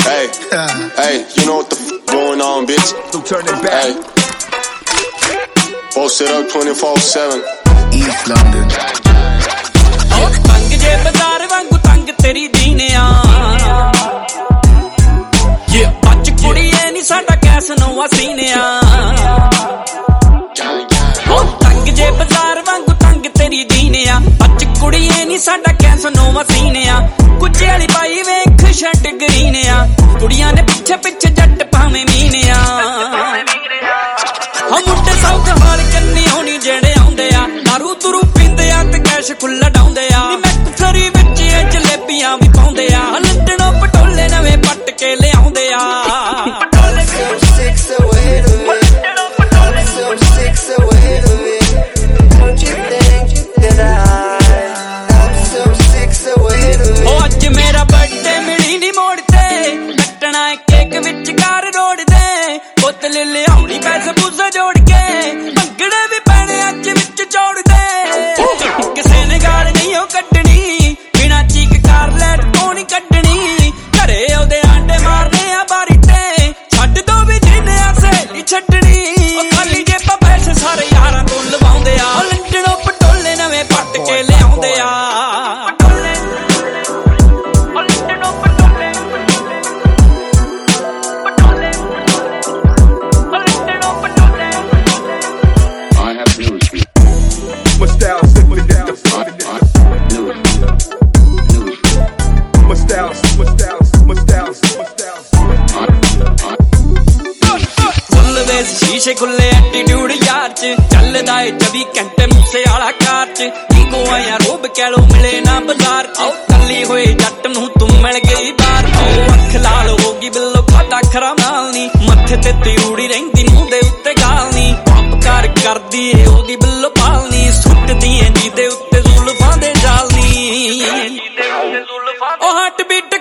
Hey, hey, you know what the f going on, bitch? Don't turn it back. Hey, post it up 24/7. East London. Oh, tang je bazaar wangu tang teri deeneya. Yeah, bach kudiye ni sada kais no asineya. Oh, tang je bazaar wangu tang teri deeneya. Bach kudiye ni sada kais no asineya. Kuch wali pai ਵੇਖ ਛੱਟ ਗਰੀਨਿਆ ਕੁੜੀਆਂ ਨੇ ਪਿੱਛੇ ਪਿੱਛੇ ਜੱਟ ਭਾਵੇਂ ਮੀਨਿਆ ਹਾਂ ਮੁੰਡੇ ਸੌਖ ਹਾਲ ਕੰਨੀ ਹੋਣੀ ਜਿਹੜੇ ਆਉਂਦੇ ਆ ਦਾਰੂ ਤੁਰੂ ਪੀਂਦੇ ਆ ਤੇ ਕੈਸ਼ ਖੁੱਲਾ ਡਾਉਂਦੇ ਆ ਮੈਂ ਕੁਥਰੀ ਵਿੱਚ ਇਹ ਜਲੇਬੀਆਂ ਵੀ ਪਾਉਂਦੇ ਆ ਲੰਡਣੋਂ ਪਟੋਲੇ ਨਵੇਂ ਪੱਟ ਕੇ ਲਿਆਉਂਦੇ ਆ ਬੋਤਲ ਲਿਆਉਣੀ ਪੈਸੇ ਪੂਸੇ ਜੋੜ ਕੇ ਭੰਗੜੇ ਵੀ ਪੈਣੇ ਅੱਜ ਵਿੱਚ ਜੋੜਦੇ ਕਿਸੇ ਨੇ ਗਾਲ ਨਹੀਂ ਉਹ ਕੱਢਣੀ ਬਿਨਾਂ ਚੀਕ ਕਰ ਲੈ ਟੋਣੀ ਕੱਢਣੀ ਘਰੇ ਉਹਦੇ ਆਂਡੇ ਮਾਰਨੇ ਆ ਬਾਰੀ ਤੇ ਛੱਡ ਦੋ ਵੀ ਜਿੰਨੇ ਆਸੇ ਨਹੀਂ ਛੱਡਣੀ ਉਹ ਖਾਲੀ ਜੇਬਾਂ ਪੈਸੇ ਸਾਰੇ ਯਾਰਾਂ ਤੋਂ ਲਵਾਉਂਦੇ ਆ ਲੰਡਣੋਂ ਪਟੋਲੇ ਨਵੇਂ ਪੱਟ ਕੇ ਲਿਆਉਂਦੇ ਆ ਸ਼ੀਸ਼ੇ ਖੁੱਲੇ ਐਟੀਟਿਊਡ ਯਾਰ ਚ ਚੱਲਦਾ ਏ 24 ਘੰਟੇ ਮੂਸੇ ਵਾਲਾ ਕਾਰ ਚ ਈਗੋ ਆਇਆ ਰੋਬ ਕਹਿ ਲੋ ਮਿਲੇ ਨਾ ਬਾਜ਼ਾਰ ਚ ਕੱਲੀ ਹੋਏ ਜੱਟ ਨੂੰ ਤੂੰ ਮਿਲ ਗਈ ਬਾਹਰ ਅੱਖ ਲਾਲ ਹੋ ਗਈ ਬਿੱਲੋ ਖਾਤਾ ਖਰਾ ਮਾਲ ਨੀ ਮੱਥੇ ਤੇ ਤਿਉੜੀ ਰਹਿੰਦੀ ਮੂੰਹ ਦੇ ਉੱਤੇ ਗਾਲ ਨੀ ਪੰਪ ਕਾਰ ਕਰਦੀ ਏ ਉਹਦੀ ਬਿੱਲੋ ਪਾਲਨੀ ਸੁੱਟਦੀ ਏ ਜਿਹਦੇ ਉੱਤੇ ਜ਼ੁਲਫਾਂ ਦੇ ਜਾਲ ਨੀ ਉਹ ਹੱਟ ਬਿੱਟ